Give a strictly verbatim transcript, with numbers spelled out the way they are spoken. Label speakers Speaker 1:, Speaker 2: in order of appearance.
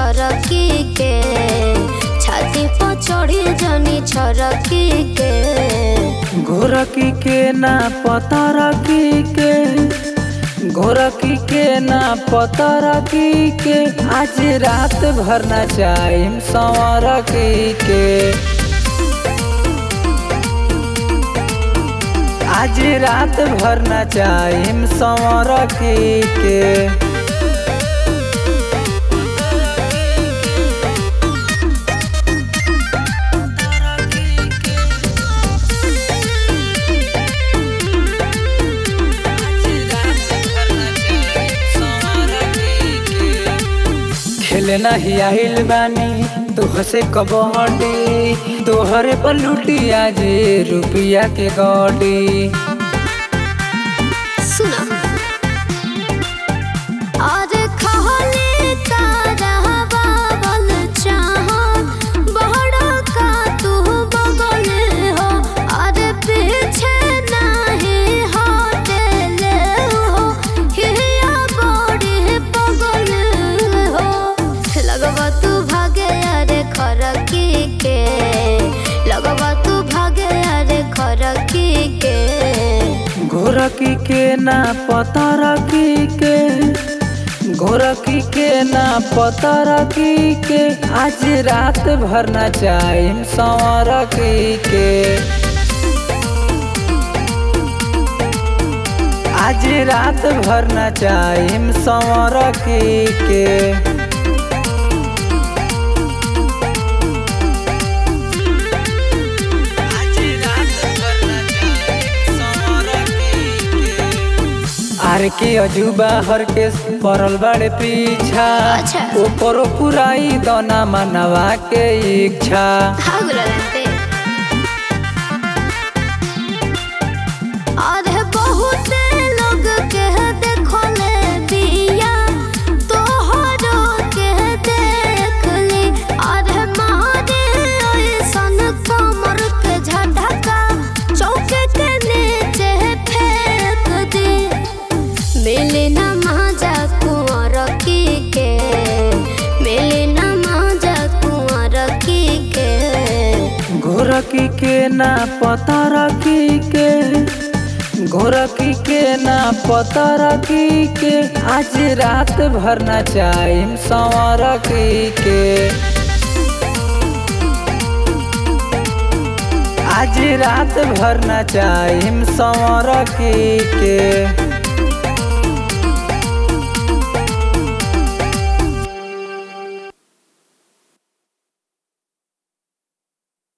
Speaker 1: छरकी के छाती पर चढ़ी जनी छरकी के
Speaker 2: गोरकी के ना पता रखी के गोरकी के ना पता रखी के आज रात भर ना चाहे संवरकी के आज रात भर ना चाहे संवरकी के खेले नहीं आइल बानी तोह से कबड्डी तोहरे पर लुटी आज रुपया के गड्डी
Speaker 1: सुना अरे खहले तारा बाबल चाहत बहड़ा का तू बगल हो अरे पीछे नहीं हटेले हो हिया बड़ी पगल हो लगवा तू भागे अरे खरकी के लगवा तू भागे अरे खरकी के
Speaker 2: गोरकी के ना पता रखी के गोरकी के ना पता रखी के आज रात भर ना चाहे संवरकी के आज रात भर ना चाहे संवरकी के आर के अजूबा हर के पड़ल बड़े पीछा
Speaker 1: अच्छा।
Speaker 2: ओकरो पुराई दोना मनवा के इच्छा
Speaker 1: हाँ गुलाबी अरे बहुत लोग के देखले बिया तोहरो के देख ली अरे मारे ऐसन कमर के झटका चौके के नीचे फेंक दी मिली न मजा कुंवर की के मिली न मजा कुंवर की के
Speaker 2: गोरकी के ना पता रखी के गोरकी के ना पता रखी के आज रात भर ना चाहे संवरकी के आज रात भर ना चाहे संवरकी के